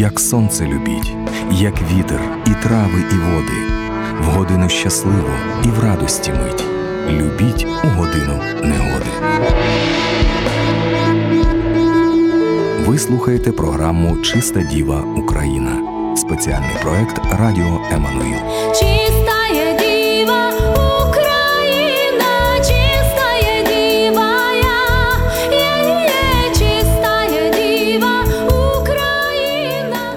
як сонце любіть, як вітер, і трави, і води, в годину щасливу і в радості мить, любіть у годину негоди. Ви слухаєте програму «Чиста діва Україна». Спеціальний проект Радіо Еммануїл. Чистая діва Україна, чистая діва я, чистая діва Україна.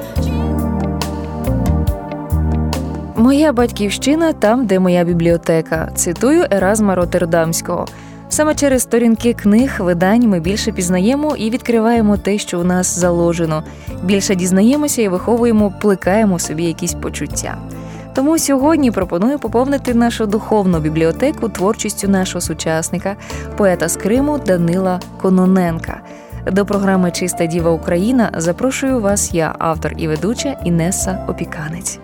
Моя батьківщина там, де моя бібліотека. Цитую Еразма Роттердамського. Саме через сторінки книг, видань ми більше пізнаємо і відкриваємо те, що у нас заложено. Більше дізнаємося і виховуємо, плекаємо собі якісь почуття. Тому сьогодні пропоную поповнити нашу духовну бібліотеку творчістю нашого сучасника, поета з Криму Данила Кононенка. До програми «Чиста діва Україна» запрошую вас я, автор і ведуча Інеса Опіканець.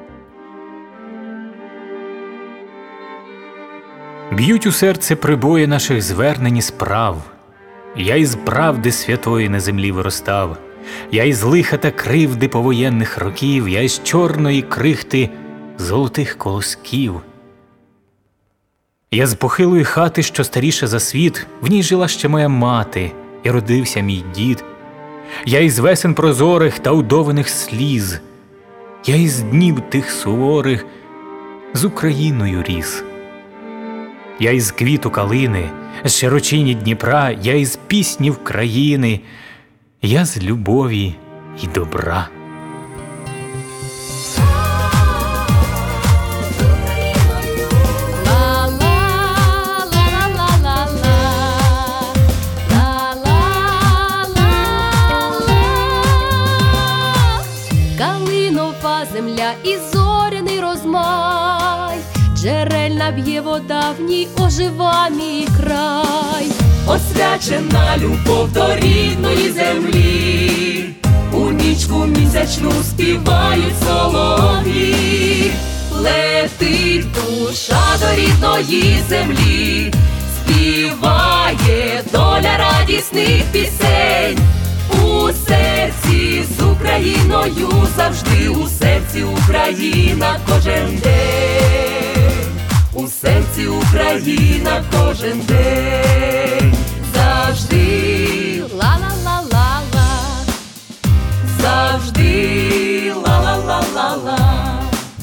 Б'ють у серце прибої наших звернень і справ. Я із правди святої на землі виростав. Я із лиха та кривди повоєнних років. Я із чорної крихти золотих колосків. Я з похилої хати, що старіша за світ. В ній жила ще моя мати, і родився мій дід. Я із весен прозорих та удованих сліз. Я із днів тих суворих з Україною ріс. Я із квіту калини, з широчині Дніпра, я із піснів країни, я з любові і добра. Калинова земля і зоряний розмай, джерельна б'є вода, в ній ожива мій край. Освячена любов до рідної землі, у нічку місячну співають солов'ї. Летить душа до рідної землі, співає доля радісних пісень. У серці з Україною завжди, у серці Україна кожен день. У серці Україна кожен день. Завжди ла-ла-ла-ла-ла, завжди ла-ла-ла-ла-ла.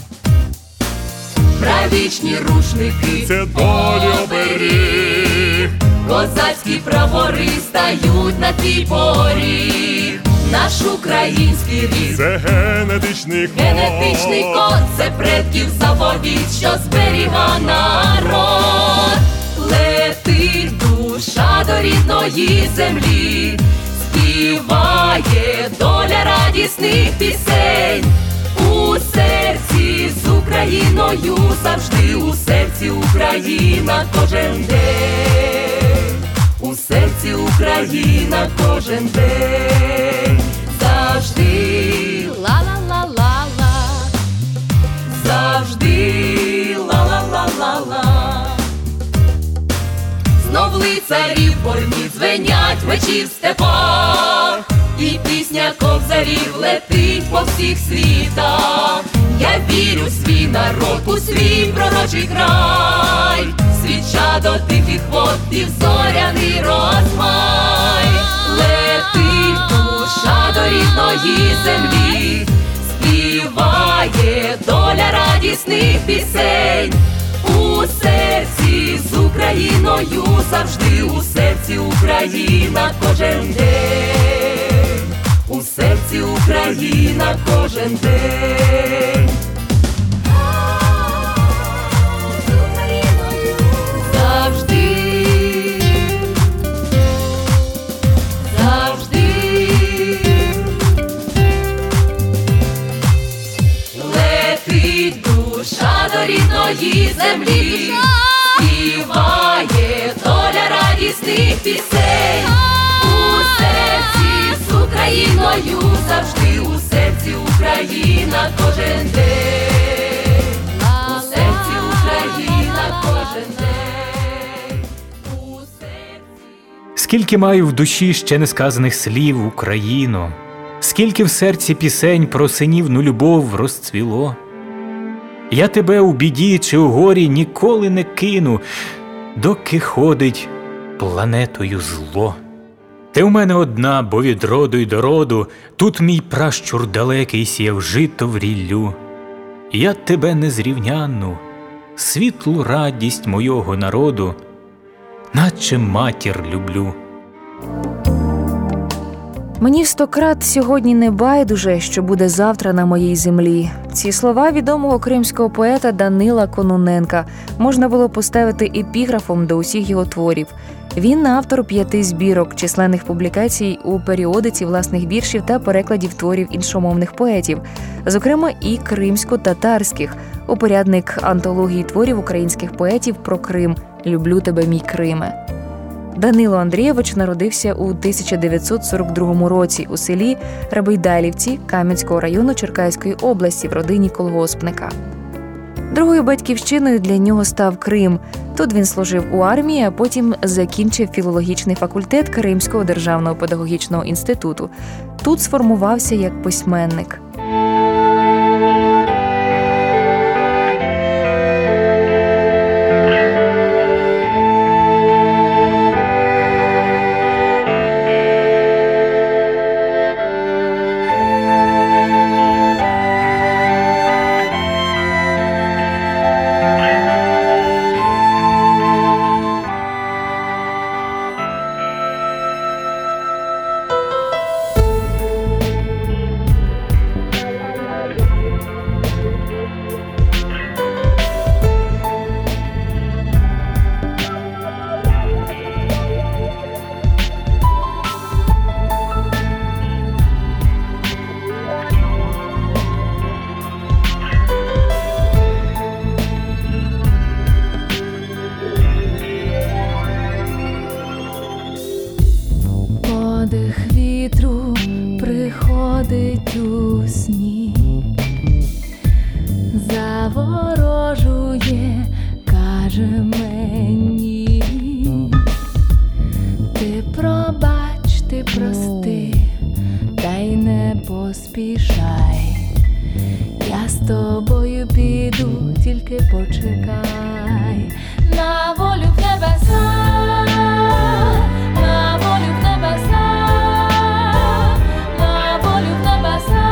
Правічні рушники – це долі оберіг, козацькі прапори стають на твій поріг. Наш український рід – це генетичний код, це предків заповідь, що зберіга народ. Летить душа до рідної землі, співає доля радісних пісень. У серці з Україною завжди, у серці Україна кожен день. У серці Україна кожен день. Завжди ла-ла-ла-ла-ла, завжди ла-ла-ла-ла-ла. Знов лицарів борні дзвенять мечі в степах, і пісня кобзарів летить по всіх світах. Я вірю в свій народ, у свій пророчий край, свіча до тихих вод і в зоряний розмай. Летить душа до рідної землі, співає доля радісних пісень. У серці з Україною завжди, у серці Україна кожен день. У серці Україна кожен день. Завжди, завжди летить душа до рідної землі, співає доля радісних пісень. У серці з Україною завжди, у серці Україна кожен день. У серці Україна кожен день. У серці. Скільки маю в душі ще несказаних слів, Україно, скільки в серці пісень про синівну любов розцвіло. Я тебе у біді чи у горі ніколи не кину, доки ходить планетою зло. Ти в мене одна, бо від роду й до роду тут мій пращур далекий сіяв жито в ріллю. Я тебе незрівнянну, світлу радість мойого народу, наче матір люблю. Мені 100 крат сьогодні не байдуже, що буде завтра на моїй землі. Ці слова відомого кримського поета Данила Кононенка можна було поставити епіграфом до усіх його творів. Він автор 5 збірок, численних публікацій у періодиці власних віршів та перекладів творів іншомовних поетів, зокрема і кримсько-татарських, упорядник антології творів українських поетів про Крим «Люблю тебе, мій Криме». Данило Андрійович народився у 1942 році у селі Рабийдалівці Кам'янського району Черкаської області в родині колгоспника. Другою батьківщиною для нього став Крим. Тут він служив у армії, а потім закінчив філологічний факультет Кримського державного педагогічного інституту. Тут сформувався як письменник. Подих вітру приходить у сні, заворожує, каже мені: ти пробач, ти прости, та й не поспішай, я з тобою піду, тільки почекай. На волю в небеса, на волю в небеса, на волю в небеса,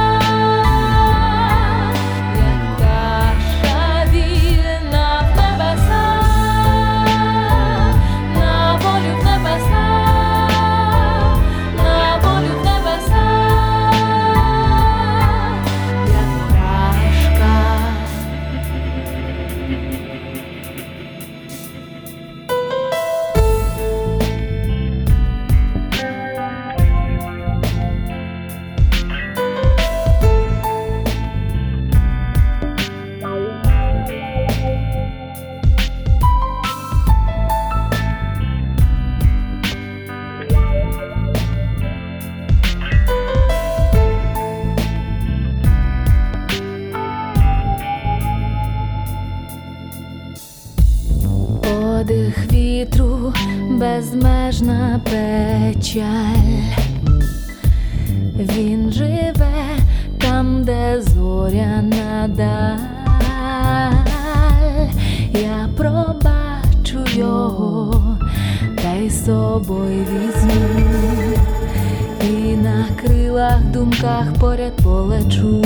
як пташа вільна в небеса, на волю в небеса, на волю в небеса, як пташка. Подих вітру, безмежна печаль. Він живе там, де зоряна даль. Я пробачу його, та й з собою візьму, і на крилах, думках поряд полечу.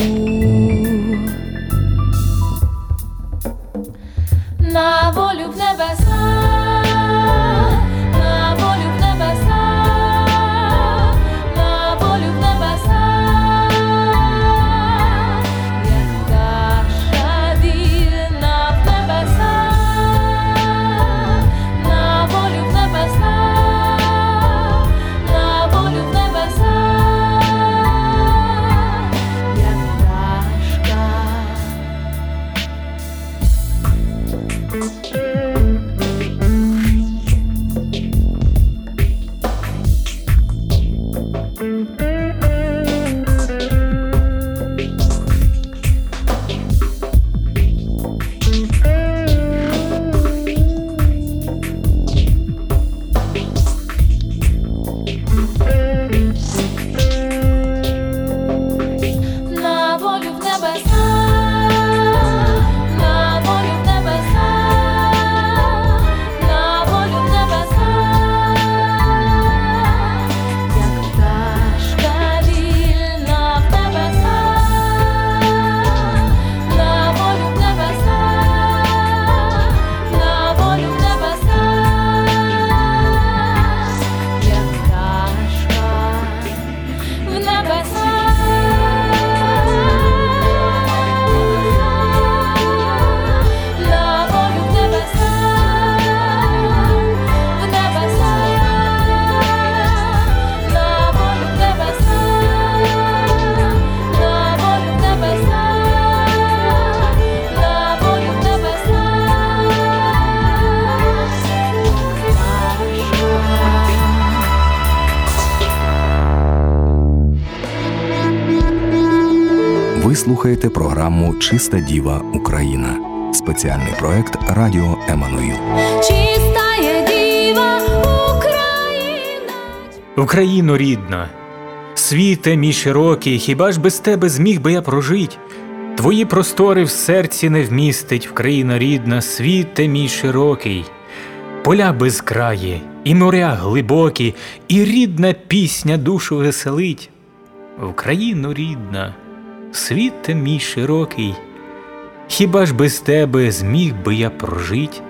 На волю в небеса, на волю в небеса, на волю в небеса, як пташа вільна в небеса, на волю в небеса, на волю в небеса, як пташка. слухаєте програму «Чиста діва Україна» – спеціальний проект Радіо Еммануїл. Чистая діва Україна. Україно рідна, світе мій широкий, хіба ж без тебе зміг би я прожить? Твої простори в серці не вмістить, Вкраїно рідна, світе мій широкий. Поля безкраї, і моря глибокі, і рідна пісня душу веселить. Вкраїно рідна, світе мій широкий, хіба ж без тебе зміг би я прожить?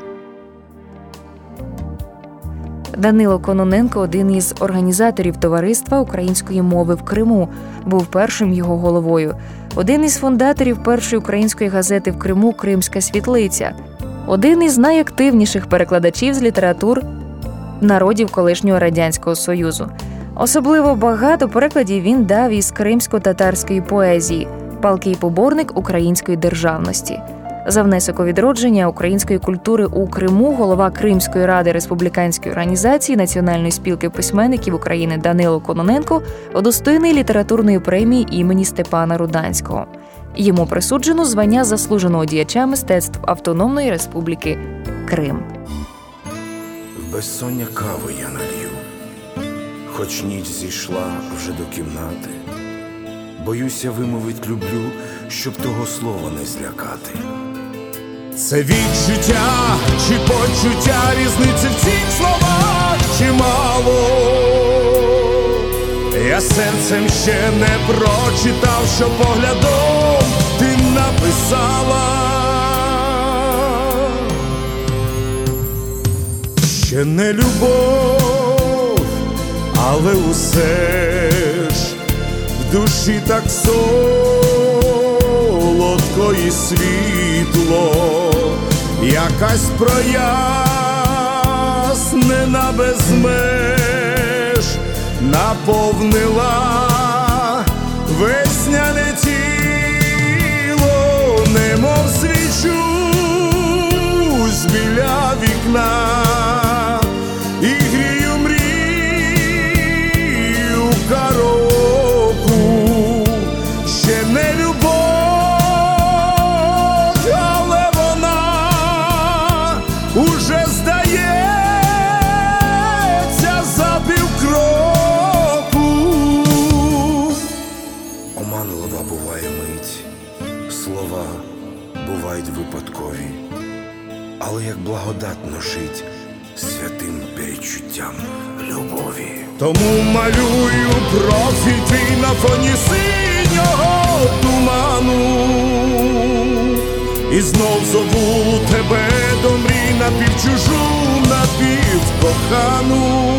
Данило Кононенко, один із організаторів Товариства української мови в Криму, був першим його головою. Один із фундаторів першої української газети в Криму «Кримська світлиця». Один із найактивніших перекладачів з літератур народів колишнього Радянського Союзу. Особливо багато перекладів він дав із кримсько-татарської поезії, палкий поборник української державності. За внесок у відродження української культури у Криму голова Кримської ради республіканської організації Національної спілки письменників України Данило Кононенко удостоєний літературної премії імені Степана Руданського. Йому присуджено звання заслуженого діяча мистецтв Автономної Республіки Крим. В безсоння кави я налью, хоч ніч зійшла вже до кімнати. Боюся вимовить люблю, щоб того слова не злякати. Це відчуття чи почуття, різниці в цих словах чимало. Я серцем ще не прочитав, що поглядом ти написала. Ще не любов, але усе ж в душі так солодко і світло, якась прояснена без меж наповнила весняне тіло, немов свічусь біля вікна і грію мрію караоку. Ще не любов, але вона уже здається за півкроку. Оманлива буває мить, слова бувають випадкові, але як благодатно жить святим перечуттям любові. Тому малюю профіль твій на фоні синього туману, і знов зову тебе до мрій напівчужу, напівкохану.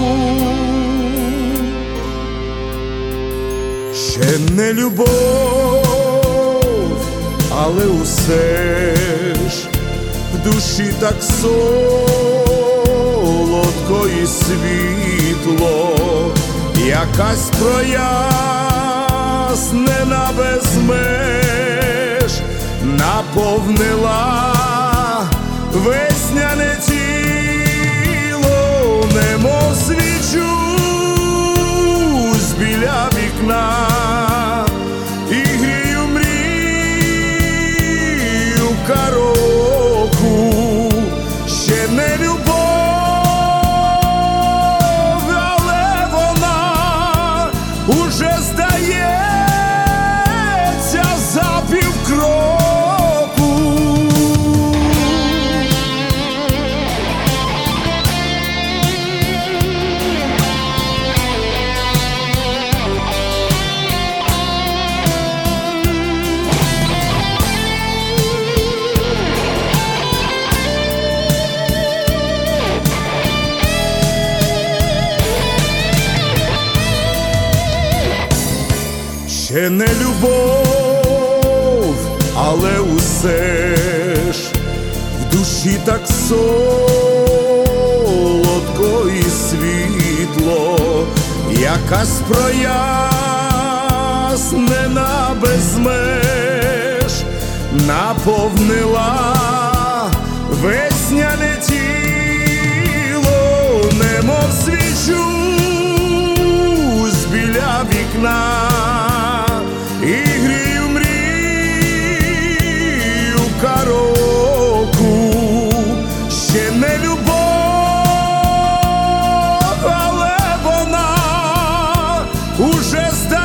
Ще не любов, але усе ж в душі так солодко і світло, якась прояснена без меж наповнила весняне тіло, немов свічусь біля вікна і грію мрію караоку. Ще не любов, але вона уже здається за півкроку. Ще не любов, але усе ж в душі так солодко і світло, якась прояснена без меж наповнила весняне тіло, немов свічусь біля вікна і грію мрію року. Ще не любов, але вона уже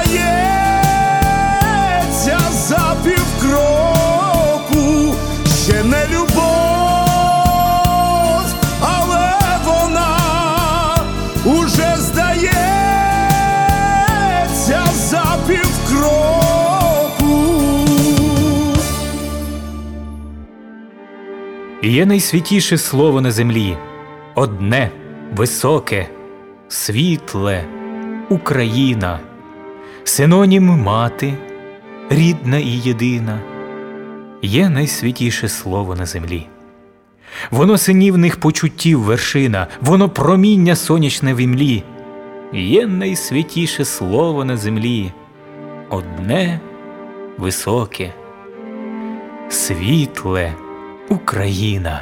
здається за півкроку. Ще не любов, але вона уже здається за півкроку. Є найсвятіше слово на землі, одне, високе, світле, Україна, синонім мати, рідна і єдина. Є найсвятіше слово на землі. Воно синівних почуттів вершина, воно проміння сонячне в імлі. Є найсвятіше слово на землі, одне, високе, світле, Україна.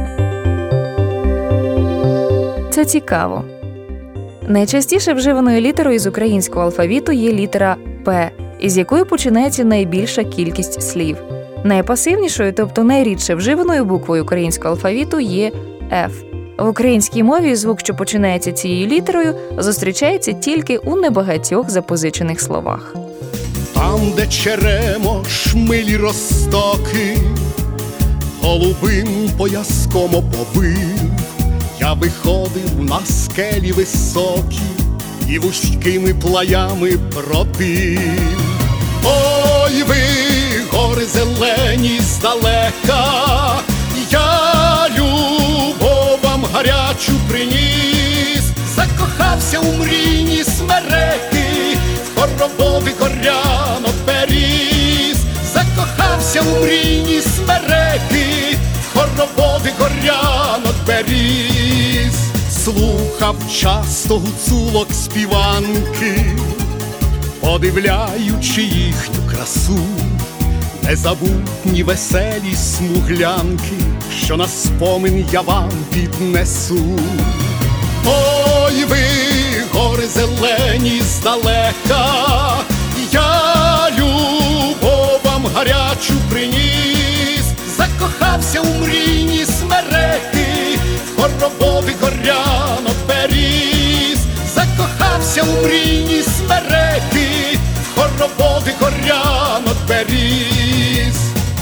Це цікаво. Найчастіше вживаною літерою з українського алфавіту є літера «П», із якої починається найбільша кількість слів. Найпасивнішою, тобто найрідше вживаною буквою українського алфавіту є «Ф». В українській мові звук, що починається цією літерою, зустрічається тільки у небагатьох запозичених словах. Там, де черемош, милі розтоки, голубим пояском оповив, я виходив на скелі високі і вузькими плаями бродив. Ой, ви, гори зелені здалека, я любов вам гарячу приніс, закохався у мрійні смереки, в хороводи горянок беріз, закохався у мрійні смереки, в хороводи горянок беріз. Слухав часто гуцулок співанки, подивляючи їхню красу, незабутні веселі смуглянки, що на спомин я вам піднесу. Ой, ви, гори зелені здалека, я любов вам гарячу приніс, закохався у мрійні смереки, в хороводи горянок беріз, закохався у мрійні смереки, в хороводи горянок беріз.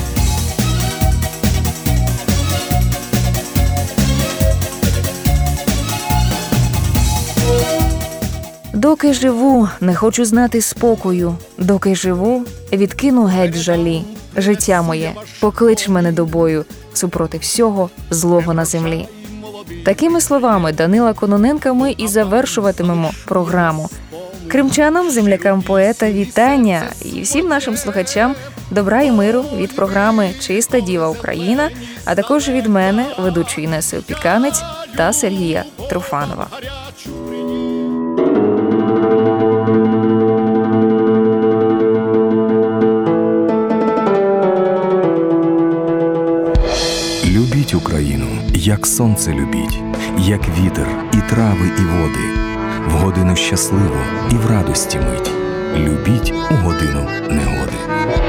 Доки живу, не хочу знати спокою. Доки живу, відкину геть жалі. Життя моє, поклич мене до бою, супроти всього злого на землі. Такими словами Данила Кононенка ми і завершуватимемо програму. Кримчанам, землякам поета, вітання і всім нашим слухачам добра і миру від програми «Чиста діва Україна», а також від мене, ведучої Інеси Опіканець та Сергія Труфанова. Любіть Україну, як сонце любіть, як вітер, і трави, і води, в годину щасливу і в радості мить. Любіть у годину негоди.